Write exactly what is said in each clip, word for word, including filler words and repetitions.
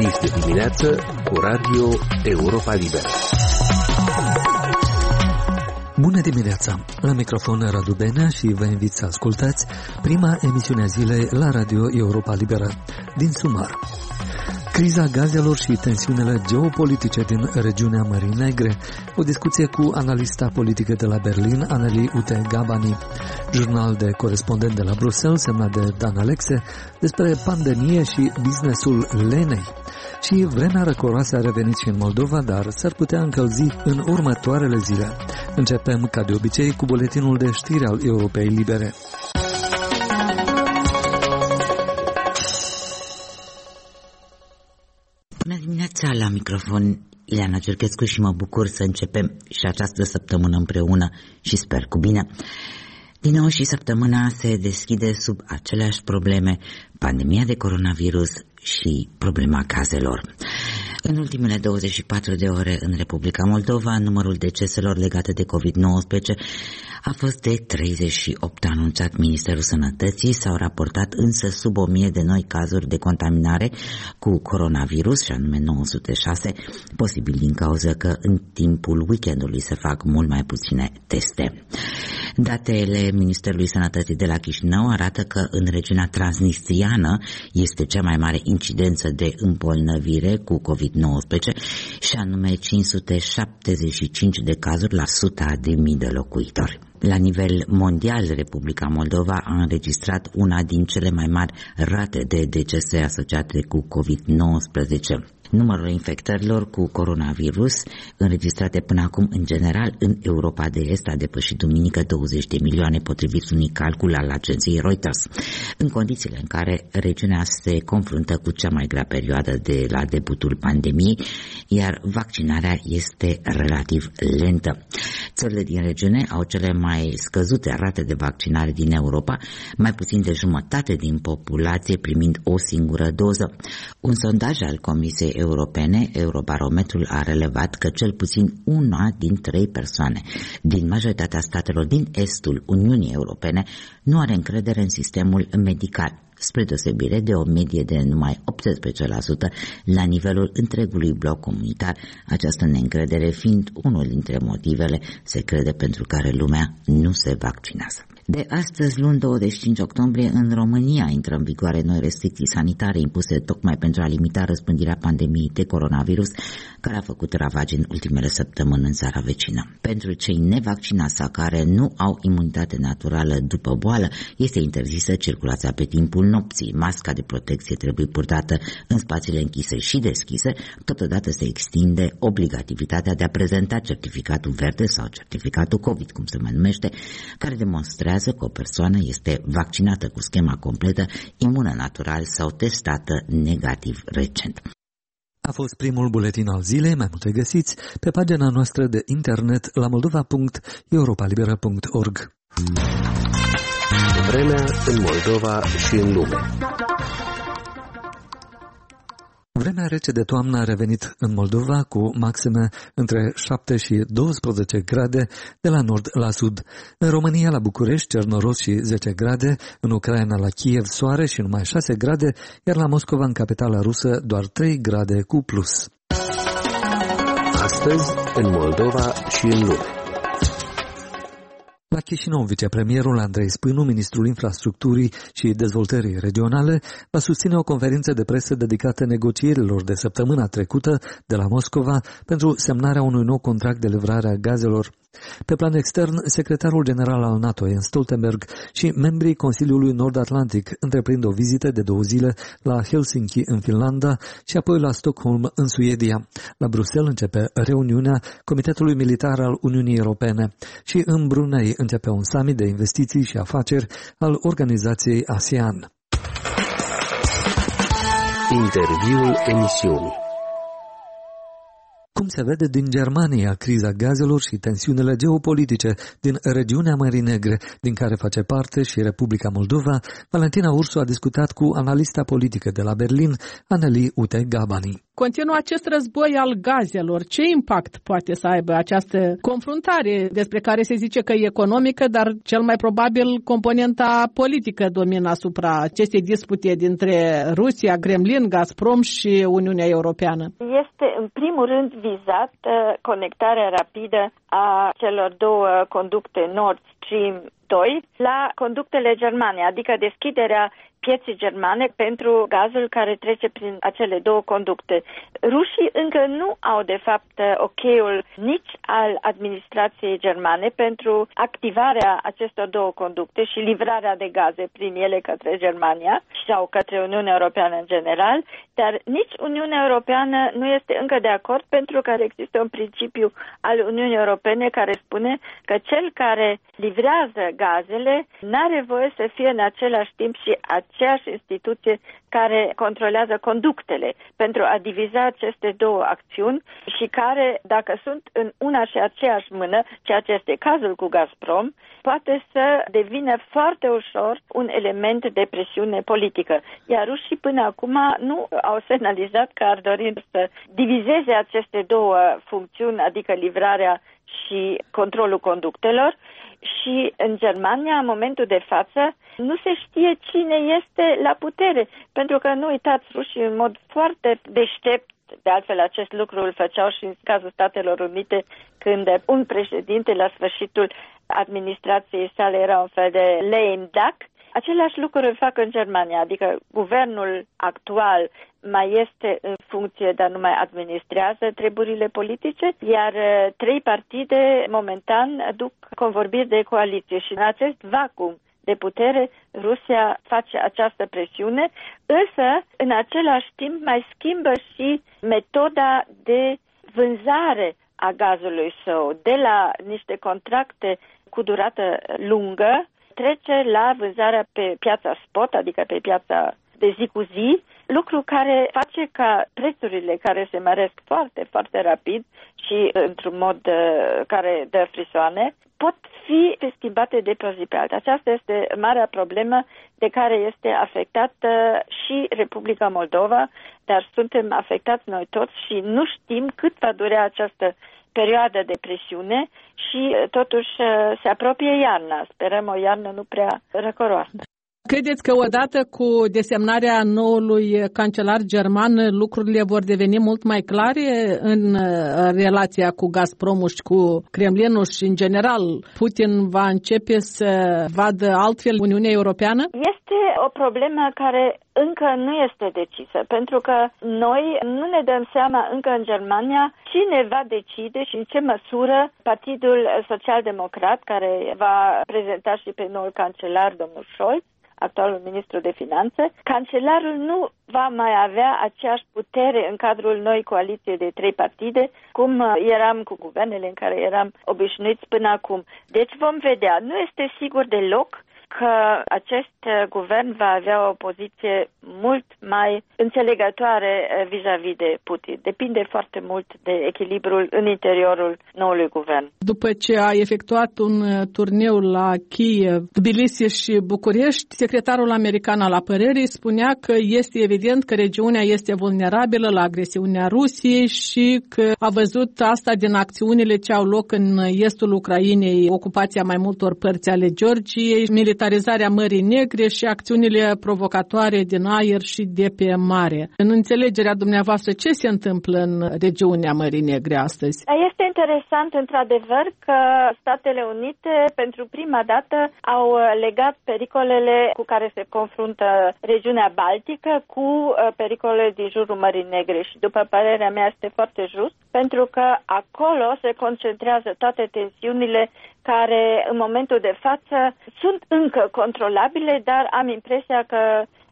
Vis de dimineață cu Radio Europa Liberă. Bună dimineața! La microfon Radu Benea și vă invit să ascultați prima emisiune a zilei la Radio Europa Liberă din Sumar. Criza gazelor și tensiunile geopolitice din regiunea Mării Negre. O discuție cu analista politică de la Berlin, Anneli Ute-Gabani. Jurnal de corespondent de la Bruxelles, semnat de Dan Alexe, despre pandemie și businessul lenei. Și vremea răcoroasă a revenit și în Moldova, dar s-ar putea încălzi în următoarele zile. Începem, ca de obicei, cu buletinul de știri al Europei Libere. Bună dimineața, la microfon Ileana Cerchescu și mă bucur să începem și această săptămână împreună și sper cu bine. Din nou și săptămâna se deschide sub aceleași probleme, pandemia de coronavirus și problema gazelor. În ultimele douăzeci și patru de ore în Republica Moldova, numărul deceselor legate de covid nouăsprezece a fost de treizeci și opt, a anunțat Ministerul Sănătății. S-au raportat însă sub o mie de noi cazuri de contaminare cu coronavirus, și anume nouă sute șase, posibil din cauza că în timpul weekendului se fac mult mai puține teste. Datele Ministerului Sănătății de la Chișinău arată că în regiunea transnistriană este cea mai mare incidență de îmbolnăvire cu covid nouăsprezece, și anume cinci sute șaptezeci și cinci de cazuri la suta de mii de locuitori. La nivel mondial, Republica Moldova a înregistrat una din cele mai mari rate de decese asociate cu covid nouăsprezece. Numărul infectărilor cu coronavirus înregistrate până acum în general în Europa de Est a depășit duminică douăzeci de milioane, potrivit unui calcul al agenției Reuters, în condițiile în care regiunea se confruntă cu cea mai grea perioadă de la debutul pandemiei, iar vaccinarea este relativ lentă. Țările din regiune au cele mai scăzute rate de vaccinare din Europa, mai puțin de jumătate din populație primind o singură doză. Un sondaj al Comisiei Europene, Eurobarometrul, a relevat că cel puțin una din trei persoane din majoritatea statelor din estul Uniunii Europene nu are încredere în sistemul medical, spre deosebire de o medie de numai optsprezece la sută la nivelul întregului bloc comunitar, această neîncredere fiind unul dintre motivele, se crede, pentru care lumea nu se vaccinează. De astăzi, luni douăzeci și cinci octombrie, în România intră în vigoare noi restricții sanitare impuse tocmai pentru a limita răspândirea pandemiei de coronavirus, care a făcut ravagi în ultimele săptămâni în țara vecină. Pentru cei nevaccinați sau care nu au imunitate naturală după boală, este interzisă circulația pe timpul nopții. Masca de protecție trebuie purtată în spațiile închise și deschise. Totodată se extinde obligativitatea de a prezenta certificatul verde sau certificatul COVID, cum se mai numește, care demonstrează că o persoană este vaccinată cu schema completă, imună natural sau testată negativ recent. A fost primul buletin al zilei, mai multe găsiți pe pagina noastră de internet la moldova punct europa liberă punct org. Vremea în Moldova și în lume. Vremea rece de toamnă a revenit în Moldova cu maxime între șapte și douăsprezece grade de la nord la sud. În România, la București, cernoros și zece grade, în Ucraina, la Kiev, soare și numai șase grade, iar la Moscova, în capitala rusă, doar trei grade cu plus. Astăzi, în Moldova și în lume. La Chișinău, vicepremierul Andrei Spânu, ministrul infrastructurii și dezvoltării regionale, va susține o conferință de presă dedicată negocierilor de săptămâna trecută de la Moscova pentru semnarea unui nou contract de livrare a gazelor. Pe plan extern, secretarul general al NATO, Jens Stoltenberg, și membrii Consiliului Nord-Atlantic întreprind o vizită de două zile la Helsinki, în Finlanda, și apoi la Stockholm, în Suedia. La Bruxelles începe reuniunea Comitetului Militar al Uniunii Europene și în Brunei începe un summit de investiții și afaceri al organizației ASEAN. Interviul emisiunii. cum se vede din Germania criza gazelor și tensiunile geopolitice din regiunea Mării Negre, din care face parte și Republica Moldova, Valentina Ursu a discutat cu analista politică de la Berlin, Anneli Ute-Gabani. Continuă acest război al gazelor. Ce impact poate să aibă această confruntare despre care se zice că e economică, dar cel mai probabil componenta politică domină asupra acestei dispute dintre Rusia, Kremlin, Gazprom și Uniunea Europeană? Este în primul rând vizat conectarea rapidă a celor două conducte Nord Stream doi la conductele germane, adică deschiderea pieței germane pentru gazul care trece prin acele două conducte. Rușii încă nu au, de fapt, ok-ul nici al administrației germane pentru activarea acestor două conducte și livrarea de gaze prin ele către Germania sau către Uniunea Europeană în general, dar nici Uniunea Europeană nu este încă de acord pentru că există un principiu al Uniunii Europene care spune că cel care livrează gazele n-are voie să fie în același timp și aceeași instituție care controlează conductele pentru a diviza aceste două acțiuni și care, dacă sunt în una și aceeași mână, ceea ce este cazul cu Gazprom, poate să devină foarte ușor un element de presiune politică. Iar rușii până acum nu au semnalizat că ar dori să divizeze aceste două funcțiuni, adică livrarea și controlul conductelor. Și în Germania, în momentul de față, nu se știe cine este la putere, pentru că, nu uitați, rușii în mod foarte deștept, de altfel acest lucru îl făceau și în cazul Statelor Unite, când un președinte la sfârșitul administrației sale era un fel de lame duck. Același lucru îl fac în Germania, adică guvernul actual mai este în funcție, dar nu mai administrează treburile politice, iar trei partide momentan duc convorbiri de coaliție și în acest vacuum de putere Rusia face această presiune, însă în același timp mai schimbă și metoda de vânzare a gazului său, de la niște contracte cu durată lungă, trece la vânzarea pe piața spot, adică pe piața de zi cu zi, lucru care face ca prețurile care se măresc foarte, foarte rapid și într-un mod uh, care dă frisoane, pot fi schimbate de pe o zi pe alta. Aceasta este marea problemă de care este afectată și Republica Moldova, dar suntem afectați noi toți și nu știm cât va dura această perioadă de presiune și totuși se apropie iarna. Sperăm o iarnă nu prea răcoroasă. Credeți că odată cu desemnarea noului cancelar german, lucrurile vor deveni mult mai clare în relația cu Gazpromul și cu Kremlinul și, în general, Putin va începe să vadă altfel Uniunea Europeană? Este o problemă care încă nu este decisă, pentru că noi nu ne dăm seama încă în Germania cine va decide și în ce măsură Partidul Social-Democrat, care va prezenta și pe noul cancelar, domnul Scholz, actualul ministru de finanțe, cancelarul nu va mai avea aceeași putere în cadrul noi coaliției de trei partide, cum eram cu guvernele în care eram obișnuiți până acum. Deci vom vedea. Nu este sigur deloc că acest guvern va avea o poziție mult mai înțelegătoare vis-a-vis de Putin. Depinde foarte mult de echilibrul în interiorul noului guvern. După ce a efectuat un turneu la Kiev, Tbilisi și București, secretarul american al apărării spunea că este evident că regiunea este vulnerabilă la agresiunea Rusiei și că a văzut asta din acțiunile ce au loc în estul Ucrainei, ocupația mai multor părți ale Georgiei, militarizarea Mării Negre și acțiunile provocatoare din aer și de pe mare. În înțelegerea dumneavoastră, ce se întâmplă în regiunea Mării Negre astăzi? Este interesant, într-adevăr, că Statele Unite pentru prima dată au legat pericolele cu care se confruntă regiunea Baltică cu pericolele din jurul Mării Negre și, după părerea mea, este foarte just, pentru că acolo se concentrează toate tensiunile care în momentul de față sunt încă controlabile, dar am impresia că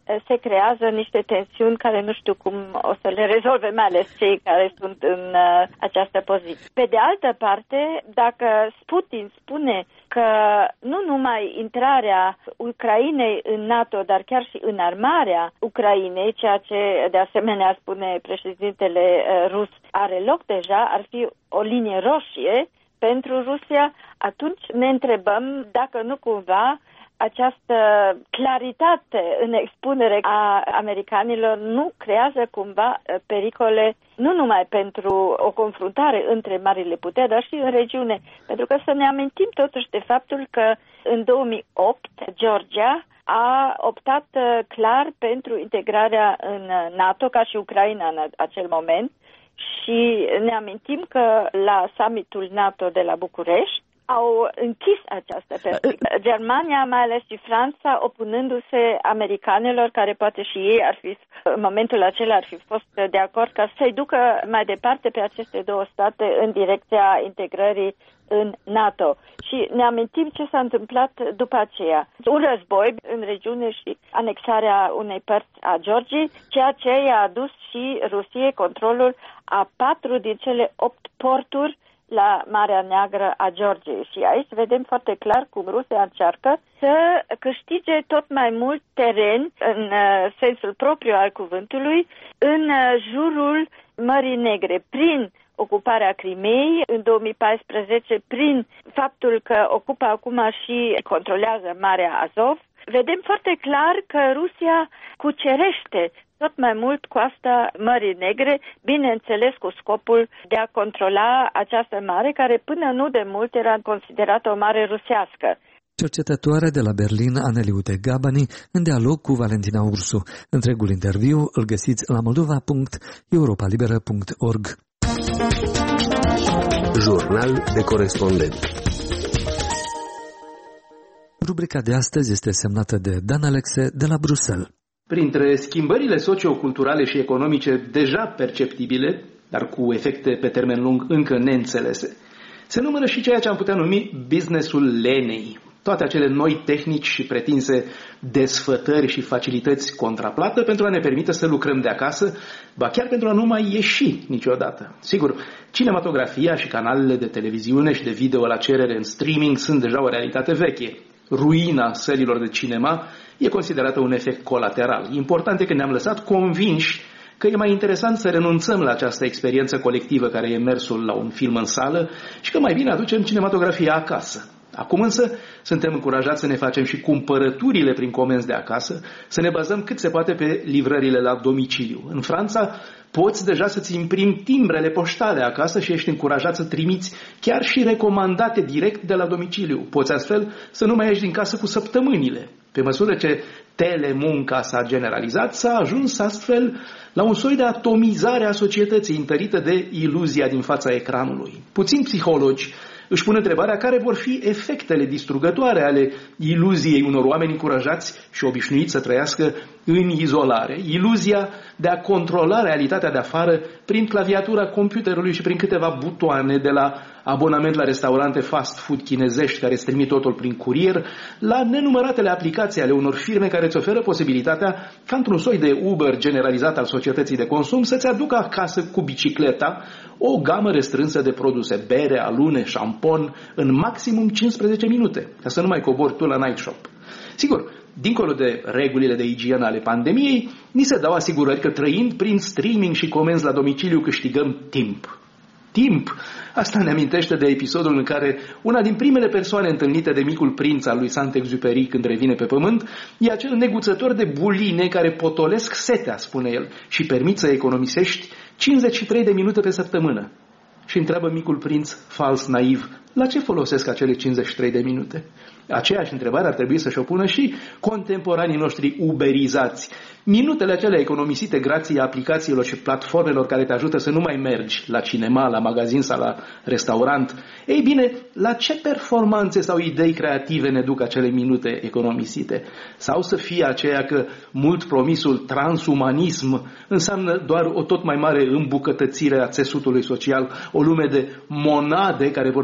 se creează niște tensiuni care nu știu cum o să le rezolve, mai ales cei care sunt în uh, această poziție. Pe de altă parte, dacă Putin spune că nu numai intrarea Ucrainei în NATO, dar chiar și înarmarea Ucrainei, ceea ce de asemenea spune președintele uh, rus, are loc deja, ar fi o linie roșie pentru Rusia, atunci ne întrebăm dacă nu cumva această claritate în expunere a americanilor nu creează cumva pericole nu numai pentru o confruntare între marile puteri, dar și în regiune. Pentru că să ne amintim totuși de faptul că în două mii opt Georgia a optat clar pentru integrarea în NATO, ca și Ucraina în acel moment, și ne amintim că la summitul NATO de la București au închis această perspectivă. Germania, mai ales și Franța, opunându-se americanilor, care poate și ei ar fi, în momentul acela ar fi fost de acord ca să-i ducă mai departe pe aceste două state în direcția integrării în NATO. Și ne amintim ce s-a întâmplat după aceea. Un război în regiune și anexarea unei părți a Georgiei, ceea ce i-a adus și Rusiei controlul a patru din cele opt porturi la Marea Neagră a Georgiei. Și aici vedem foarte clar cum Rusia încearcă să câștige tot mai mult teren în sensul propriu al cuvântului în jurul Mării Negre, prin ocuparea Crimeei în două mii paisprezece, prin faptul că ocupă acum și controlează Marea Azov. Vedem foarte clar că Rusia cucerește tot mai mult coasta Mării Negre, bineînțeles cu scopul de a controla această mare, care până nu de mult era considerată o mare rusească. Cercetătoare de la Berlin, Aneliute Gabani, în dialog cu Valentina Ursu. Întregul interviu îl găsiți la moldova punct europa liberă punct org. Jurnal de corespondent. Rubrica de astăzi este semnată de Dan Alexe de la Bruxelles. Printre schimbările socioculturale și economice deja perceptibile, dar cu efecte pe termen lung încă neînțelese, se numără și ceea ce am putea numi businessul lenei. Toate acele noi tehnici și pretinse desfătări și facilități contraplată pentru a ne permite să lucrăm de acasă, ba chiar pentru a nu mai ieși niciodată. Sigur, cinematografia și canalele de televiziune și de video la cerere în streaming sunt deja o realitate veche. Ruina sălilor de cinema e considerată un efect colateral. Important e că ne-am lăsat convinși că e mai interesant să renunțăm la această experiență colectivă care e mersul la un film în sală și că mai bine aducem cinematografia acasă. Acum însă suntem încurajați să ne facem și cumpărăturile prin comenzi de acasă, să ne bazăm cât se poate pe livrările la domiciliu. În Franța poți deja să-ți imprimi timbrele poștale acasă și ești încurajat să trimiți chiar și recomandate direct de la domiciliu. Poți astfel să nu mai ieși din casă cu săptămânile. Pe măsură ce telemunca s-a generalizat, s-a ajuns astfel la un soi de atomizare a societății întărită de iluzia din fața ecranului. Puțini psihologi își pun întrebarea care vor fi efectele distrugătoare ale iluziei unor oameni încurajați și obișnuiți să trăiască în izolare. Iluzia de a controla realitatea de afară prin claviatura computerului și prin câteva butoane, de la abonament la restaurante fast food chinezești care îți trimit totul prin curier, la nenumăratele aplicații ale unor firme care îți oferă posibilitatea, ca într-un soi de Uber generalizat al societății de consum, să-ți aducă acasă cu bicicleta o gamă restrânsă de produse, bere, alune, șampon, în maximum cincisprezece minute, ca să nu mai cobori tu la night shop. Sigur, dincolo de regulile de igienă ale pandemiei, ni se dau asigurări că trăind prin streaming și comenzi la domiciliu câștigăm timp. Timp. Asta ne amintește de episodul în care una din primele persoane întâlnite de Micul Prinț al lui Saint-Exupéry când revine pe pământ e acel neguțător de buline care potolesc setea, spune el, și permit să economisești cincizeci și trei de minute pe săptămână. Și întreabă Micul Prinț, fals naiv, la ce folosesc acele cincizeci și trei de minute? Aceeași întrebare ar trebui să-și o pună și contemporanii noștri uberizați. Minutele acelea economisite grație aplicațiilor și platformelor care te ajută să nu mai mergi la cinema, la magazin sau la restaurant. Ei bine, la ce performanțe sau idei creative ne duc acele minute economisite? Sau să fie aceea că mult promisul transumanism înseamnă doar o tot mai mare îmbucătățire a țesutului social, o lume de monade care vor trăi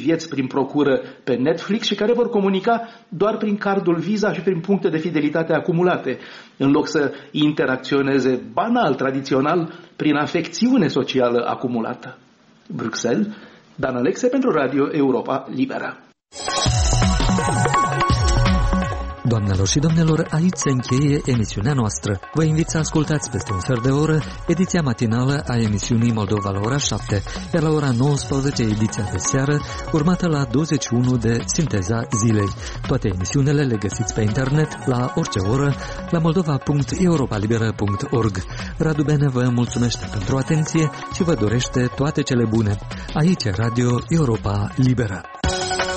vieți prin procură pe Netflix și care vor comunica doar prin cardul Visa și prin puncte de fidelitate acumulate, în loc să interacționeze banal, tradițional, prin afecțiune socială acumulată. Bruxelles, Dan Alexe pentru Radio Europa Liberă. Doamnelor și domnilor, aici se încheie emisiunea noastră. Vă invit să ascultați peste un sfert de oră ediția matinală a emisiunii Moldova la ora șapte, iar la ora nouăsprezece ediția de seară, urmată la douăzeci și unu de Sinteza Zilei. Toate emisiunile le găsiți pe internet la orice oră la moldova punct europa liberă punct org. Radu Bene vă mulțumește pentru atenție și vă dorește toate cele bune. Aici Radio Europa Liberă.